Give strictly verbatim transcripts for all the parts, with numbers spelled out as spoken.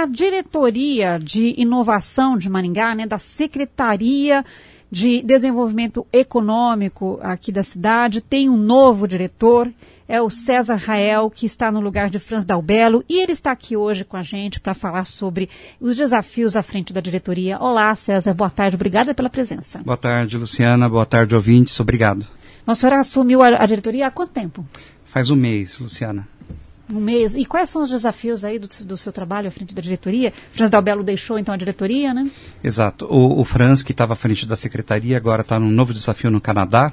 da diretoria de inovação de Maringá, né, da Secretaria de Desenvolvimento Econômico aqui da cidade, tem um novo diretor, é o César Rael, que está no lugar de Franz Dalbello, e ele está aqui hoje com a gente para falar sobre os desafios à frente da diretoria. Olá, César, boa tarde, obrigada pela presença. Boa tarde, Luciana, boa tarde, ouvintes, obrigado. A senhora assumiu a, a diretoria há quanto tempo? Faz um mês, Luciana. Um mês. E quais são os desafios aí do, do seu trabalho à frente da diretoria? Franz Dalbello deixou, então, a diretoria, né? Exato. O, o Franz, que estava à frente da secretaria, agora está num novo desafio no Canadá,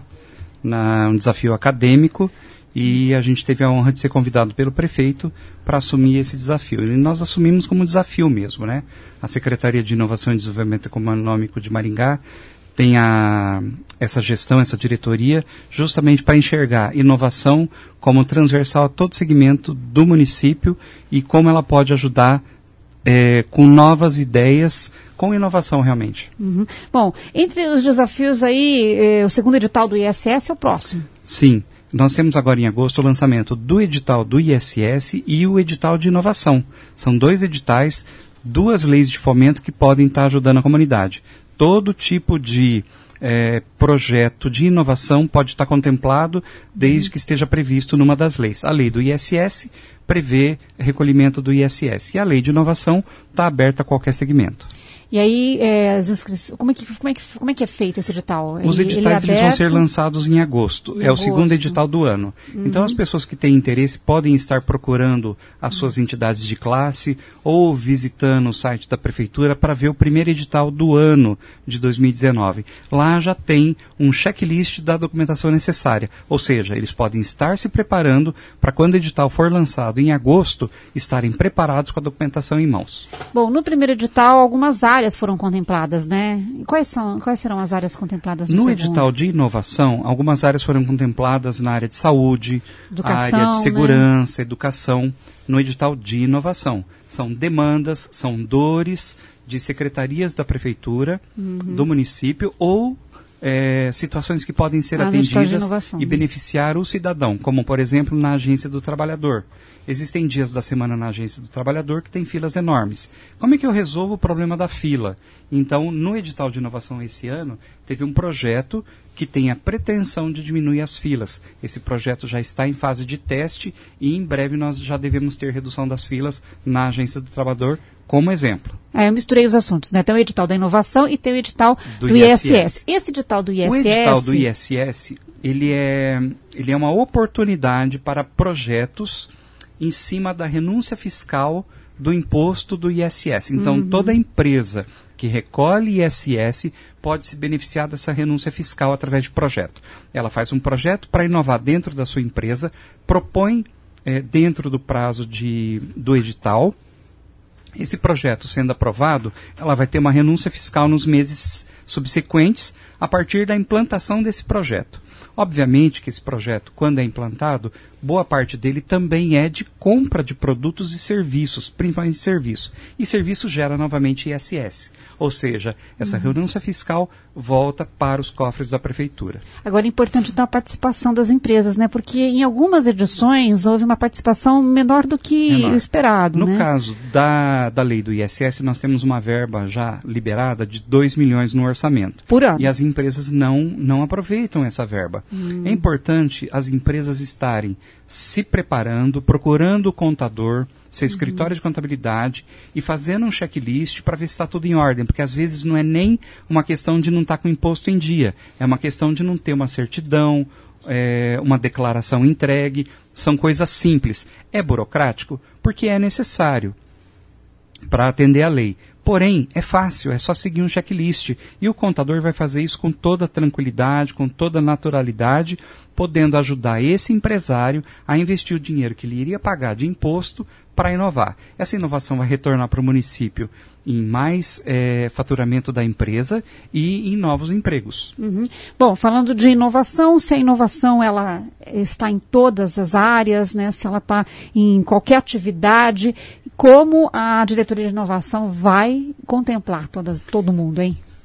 na, um desafio acadêmico, e a gente teve a honra de ser convidado pelo prefeito para assumir esse desafio. E nós assumimos como desafio mesmo, né? A Secretaria de Inovação e Desenvolvimento Econômico de Maringá tem a, essa gestão, essa diretoria, justamente para enxergar inovação como transversal a todo segmento do município e como ela pode ajudar é, com novas ideias, com inovação realmente. Uhum. Bom, entre os desafios aí, eh, o segundo edital do I S S é o próximo. Sim. Nós temos agora em agosto o lançamento do edital do I S S e o edital de inovação. São dois editais, duas leis de fomento que podem estar ajudando a comunidade. Todo tipo de eh, projeto de inovação pode estar contemplado desde uhum. que esteja previsto numa das leis. A lei do I S S prevê recolhimento do I S S e a lei de inovação está aberta a qualquer segmento. E aí, é, as inscrições, como, é que, como, é que, como é que é feito esse edital? Os ele, editais ele é eles vão ser lançados em agosto. Em é agosto. o segundo edital do ano. Uhum. Então, as pessoas que têm interesse podem estar procurando as suas uhum. entidades de classe ou visitando o site da Prefeitura para ver o primeiro edital do ano de dois mil e dezenove. Lá já tem um checklist da documentação necessária. Ou seja, eles podem estar se preparando para quando o edital for lançado em agosto, estarem preparados com a documentação em mãos. Bom, no primeiro edital, algumas áreas foram contempladas, né? Quais são, quais serão as áreas contempladas no, no segundo? edital de inovação, algumas áreas foram contempladas na área de saúde, educação, área de segurança, né? Educação, no edital de inovação. São demandas, são dores de secretarias da prefeitura, uhum. do município ou é, situações que podem ser ah, atendidas e beneficiar o cidadão, como por exemplo na Agência do Trabalhador. Existem dias da semana na Agência do Trabalhador que tem filas enormes. Como é que eu resolvo o problema da fila? Então, no edital de inovação esse ano, teve um projeto que tem a pretensão de diminuir as filas. Esse projeto já está em fase de teste e em breve nós já devemos ter redução das filas na Agência do Trabalhador, como exemplo. É, eu misturei os assuntos, né? Tem o edital da inovação e tem o edital do, do I S S. I S S. Esse edital do I S S... O edital do I S S, ele é, ele é uma oportunidade para projetos em cima da renúncia fiscal do imposto do I S S. Então, uhum. toda empresa que recolhe I S S pode se beneficiar dessa renúncia fiscal através de projeto. Ela faz um projeto para inovar dentro da sua empresa, propõe eh, dentro do prazo de, do edital. Esse projeto sendo aprovado, ela vai ter uma renúncia fiscal nos meses subsequentes a partir da implantação desse projeto. Obviamente que esse projeto, quando é implantado, boa parte dele também é de compra de produtos e serviços, principalmente serviços. E serviço gera novamente I S S. Ou seja, essa uhum. renúncia fiscal volta para os cofres da prefeitura. Agora é importante então a participação das empresas, né? Porque em algumas edições houve uma participação menor do que menor. esperado. No né? caso da, da lei do I S S, nós temos uma verba já liberada de dois milhões no orçamento. Por ano. E as empresas não, não aproveitam essa verba. Hum. É importante as empresas estarem se preparando, procurando o contador, seu uhum. escritório de contabilidade e fazendo um checklist para ver se está tudo em ordem, porque às vezes não é nem uma questão de não estar tá com o imposto em dia, é uma questão de não ter uma certidão, é, uma declaração entregue, são coisas simples. É burocrático? Porque é necessário para atender a lei. Porém, é fácil, é só seguir um checklist. E o contador vai fazer isso com toda tranquilidade, com toda naturalidade, podendo ajudar esse empresário a investir o dinheiro que ele iria pagar de imposto para inovar. Essa inovação vai retornar para o município em mais é, faturamento da empresa e em novos empregos. Uhum. Bom, falando de inovação, se a inovação ela está em todas as áreas, né, se ela está em qualquer atividade, como a diretoria de inovação vai contemplar todas, todo mundo, hein?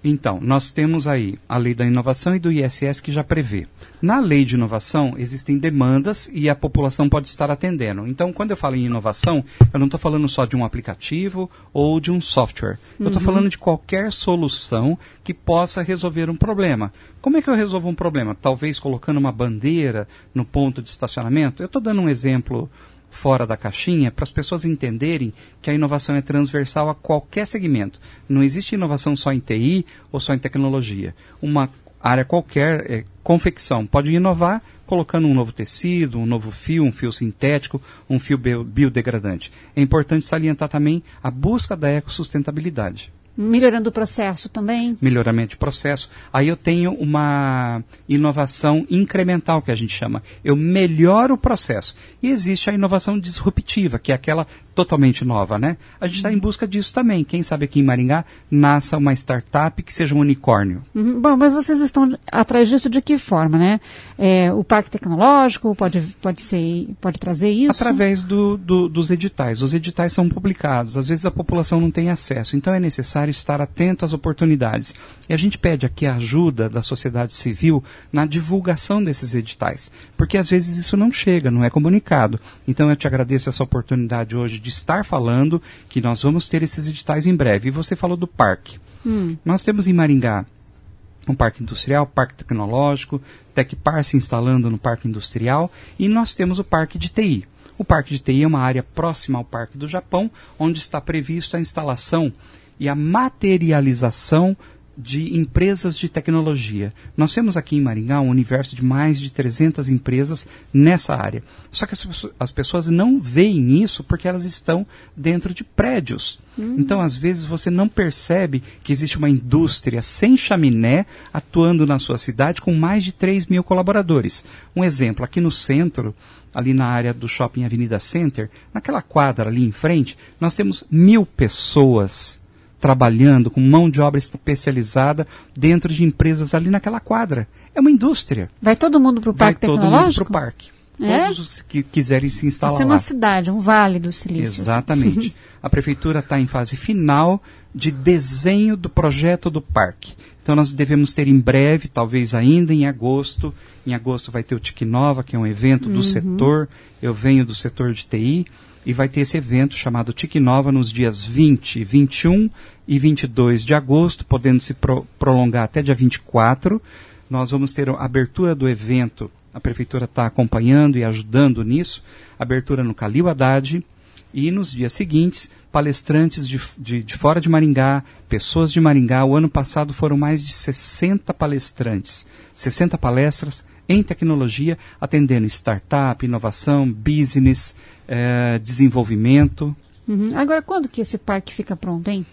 Então, nós temos aí a lei da inovação e do I S S que já prevê. Na lei de inovação, existem demandas e a população pode estar atendendo. Então, quando eu falo em inovação, eu não estou falando só de um aplicativo ou de um software. Eu estou uhum. falando de qualquer solução que possa resolver um problema. Como é que eu resolvo um problema? Talvez colocando uma bandeira no ponto de estacionamento? Eu estou dando um exemplo fora da caixinha, para as pessoas entenderem que a inovação é transversal a qualquer segmento. Não existe inovação só em T I ou só em tecnologia. Uma área qualquer, é, confecção, pode inovar colocando um novo tecido, um novo fio, um fio sintético, um fio bio- biodegradante. É importante salientar também a busca da ecossustentabilidade. Melhorando o processo também? Melhoramento de processo. Aí eu tenho uma inovação incremental, que a gente chama. Eu melhoro o processo. E existe a inovação disruptiva, que é aquela totalmente nova, né? A gente está em busca disso também. Quem sabe aqui em Maringá nasça uma startup que seja um unicórnio. Uhum. Bom, mas vocês estão atrás disso de que forma, né? É, o parque tecnológico pode, pode, ser, pode trazer isso? Através do, do, dos editais. Os editais são publicados. Às vezes a população não tem acesso. Então é necessário estar atento às oportunidades. E a gente pede aqui a ajuda da sociedade civil na divulgação desses editais. Porque às vezes isso não chega, não é comunicado. Então eu te agradeço essa oportunidade hoje de estar falando que nós vamos ter esses editais em breve. E você falou do parque. Hum. Nós temos em Maringá um parque industrial, parque tecnológico, Tecpar se instalando no parque industrial e nós temos o parque de T I. O parque de T I é uma área próxima ao Parque do Japão, onde está prevista a instalação e a materialização de empresas de tecnologia. Nós temos aqui em Maringá um universo de mais de trezentas empresas nessa área. Só que as, as pessoas não veem isso porque elas estão dentro de prédios. Uhum. Então, às vezes, você não percebe que existe uma indústria sem chaminé atuando na sua cidade com mais de três mil colaboradores. Um exemplo, aqui no centro, ali na área do Shopping Avenida Center, naquela quadra ali em frente, nós temos mil pessoas trabalhando com mão de obra especializada dentro de empresas ali naquela quadra. É uma indústria. Vai todo mundo para o parque tecnológico? Vai todo mundo para o parque. É? Todos os que quiserem se instalar lá. Isso é uma cidade, um vale do silício. Exatamente. A prefeitura está em fase final de desenho do projeto do parque. Então nós devemos ter em breve, talvez ainda em agosto. Em agosto vai ter o TIC Nova, que é um evento do uhum. setor. Eu venho do setor de T I. E vai ter esse evento chamado TIC Nova nos dias vinte, vinte e um e vinte e dois de agosto, podendo se pro, prolongar até dia vinte e quatro. Nós vamos ter a abertura do evento, a prefeitura está acompanhando e ajudando nisso, abertura no Calil Haddad, e nos dias seguintes, palestrantes de, de, de fora de Maringá, pessoas de Maringá. O ano passado foram mais de sessenta palestrantes, sessenta palestras em tecnologia, atendendo startup, inovação, business, eh, desenvolvimento. Uhum. Agora, quando que esse parque fica pronto, hein?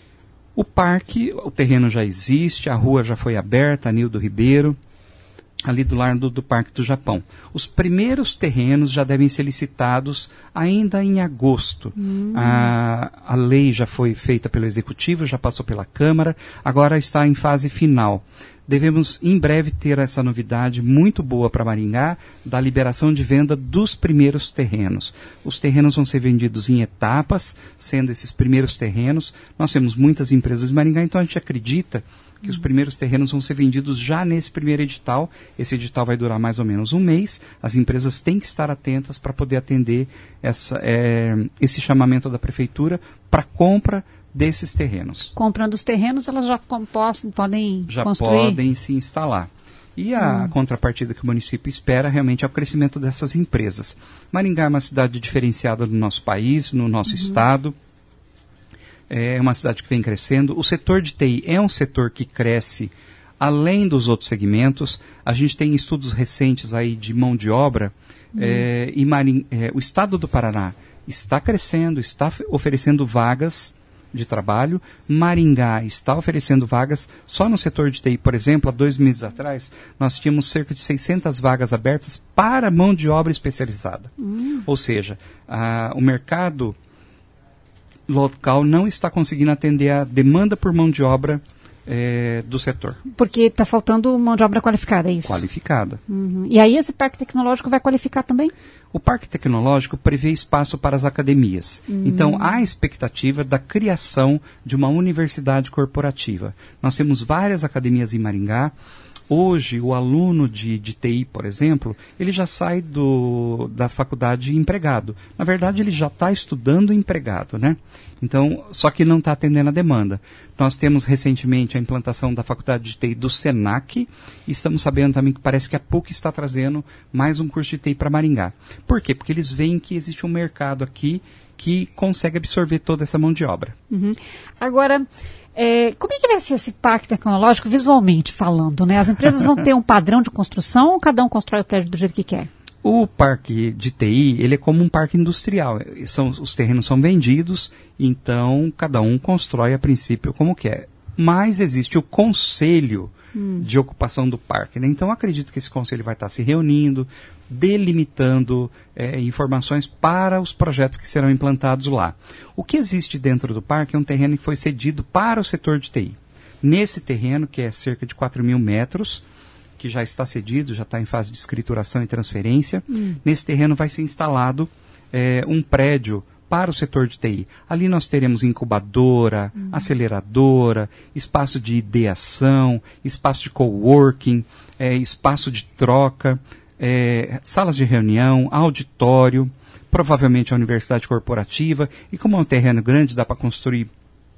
O parque, o terreno já existe, a rua já foi aberta, Nildo Ribeiro, ali do lado do Parque do Japão. Os primeiros terrenos já devem ser licitados ainda em agosto. Hum. A, a lei já foi feita pelo Executivo, já passou pela Câmara, agora está em fase final. Devemos em breve ter essa novidade muito boa para Maringá, da liberação de venda dos primeiros terrenos. Os terrenos vão ser vendidos em etapas, sendo esses primeiros terrenos. Nós temos muitas empresas em Maringá, então a gente acredita que os primeiros terrenos vão ser vendidos já nesse primeiro edital. Esse edital vai durar mais ou menos um mês. As empresas têm que estar atentas para poder atender essa, é, esse chamamento da prefeitura para compra desses terrenos. Comprando os terrenos, elas já compostam, podem já construir? Já podem se instalar. E a hum. contrapartida que o município espera realmente é o crescimento dessas empresas. Maringá é uma cidade diferenciada no nosso país, no nosso uhum. estado. É uma cidade que vem crescendo. O setor de T I é um setor que cresce além dos outros segmentos. A gente tem estudos recentes aí de mão de obra. Uhum. É, e Maring, é, o estado do Paraná está crescendo, está oferecendo vagas de trabalho. Maringá está oferecendo vagas. Só no setor de T I, por exemplo, há dois meses atrás, nós tínhamos cerca de seiscentas vagas abertas para mão de obra especializada. Uhum. Ou seja, a, o mercado local não está conseguindo atender a demanda por mão de obra é, do setor. Porque está faltando mão de obra qualificada, é isso? Qualificada. Uhum. E aí esse parque tecnológico vai qualificar também? O parque tecnológico prevê espaço para as academias. Uhum. Então, há a expectativa da criação de uma universidade corporativa. Nós temos várias academias em Maringá. Hoje, o aluno de, de T I, por exemplo, ele já sai do, da faculdade empregado. Na verdade, ele já está estudando empregado, né? Então, só que não está atendendo a demanda. Nós temos recentemente a implantação da faculdade de T I do SENAC e estamos sabendo também que parece que a PUC está trazendo mais um curso de T I para Maringá. Por quê? Porque eles veem que existe um mercado aqui que consegue absorver toda essa mão de obra. Uhum. Agora... É, como é que vai ser esse parque tecnológico visualmente falando, né? As empresas vão ter um padrão de construção ou cada um constrói o prédio do jeito que quer? O parque de T I, ele é como um parque industrial. São, os terrenos são vendidos, então cada um constrói a princípio como quer. Mas existe o conselho hum. de ocupação do parque, né? Então acredito que esse conselho vai estar se reunindo, delimitando é, informações para os projetos que serão implantados lá. O que existe dentro do parque é um terreno que foi cedido para o setor de T I. Nesse terreno, que é cerca de quatro mil metros, que já está cedido, já está em fase de escrituração e transferência, hum. nesse terreno vai ser instalado é, um prédio para o setor de T I. Ali nós teremos incubadora, hum. aceleradora, espaço de ideação, espaço de coworking, é, espaço de troca, É, salas de reunião, auditório, provavelmente a universidade corporativa, e como é um terreno grande, dá para construir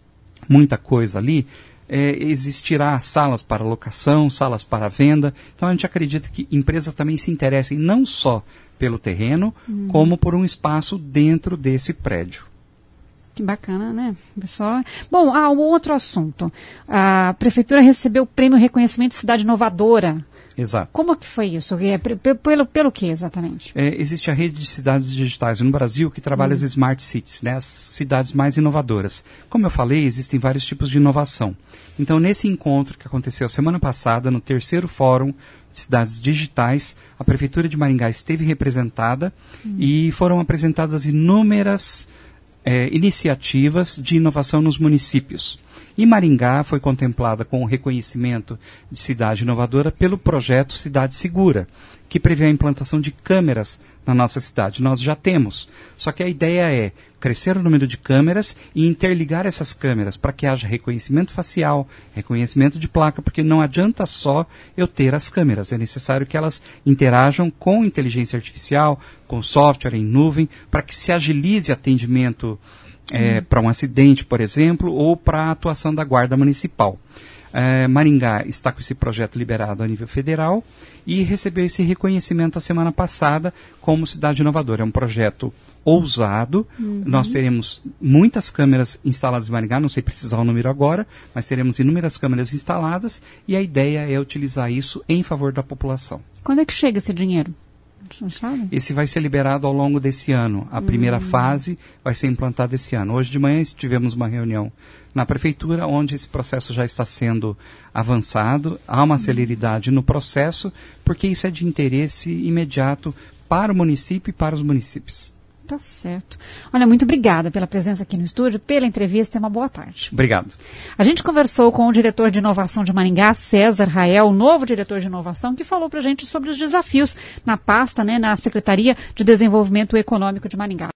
muita coisa ali, é, existirá salas para locação, salas para venda. Então a gente acredita que empresas também se interessem não só pelo terreno, hum. como por um espaço dentro desse prédio. Que bacana, né, pessoal? Bom, ah, um outro assunto. A Prefeitura recebeu o Prêmio Reconhecimento de Cidade Inovadora. Exato. Como que foi isso? É, pelo, pelo que exatamente? É, existe a rede de cidades digitais no Brasil que trabalha hum. as Smart Cities, né, as cidades mais inovadoras. Como eu falei, existem vários tipos de inovação. Então, nesse encontro que aconteceu semana passada, no terceiro Fórum de Cidades Digitais, a Prefeitura de Maringá esteve representada hum. e foram apresentadas inúmeras é, iniciativas de inovação nos municípios. E Maringá foi contemplada com o reconhecimento de cidade inovadora pelo projeto Cidade Segura, que prevê a implantação de câmeras na nossa cidade. Nós já temos, só que a ideia é crescer o número de câmeras e interligar essas câmeras para que haja reconhecimento facial, reconhecimento de placa, porque não adianta só eu ter as câmeras, é necessário que elas interajam com inteligência artificial, com software em nuvem, para que se agilize atendimento É, hum. para um acidente, por exemplo, ou para a atuação da Guarda Municipal. É, Maringá está com esse projeto liberado a nível federal e recebeu esse reconhecimento a semana passada como cidade inovadora. É um projeto ousado, uhum. nós teremos muitas câmeras instaladas em Maringá, não sei precisar o número agora, mas teremos inúmeras câmeras instaladas e a ideia é utilizar isso em favor da população. Quando é que chega esse dinheiro? Não sabe? Esse vai ser liberado ao longo desse ano. A primeira hum. fase vai ser implantada esse ano. Hoje de manhã tivemos uma reunião na Prefeitura, onde esse processo já está sendo avançado. Há uma hum. celeridade no processo, porque isso é de interesse imediato para o município e para os municípios. Tá certo. Olha, muito obrigada pela presença aqui no estúdio, pela entrevista e uma boa tarde. Obrigado. A gente conversou com o diretor de inovação de Maringá, César Rael, o novo diretor de inovação, que falou pra gente sobre os desafios na pasta, né, na Secretaria de Desenvolvimento Econômico de Maringá.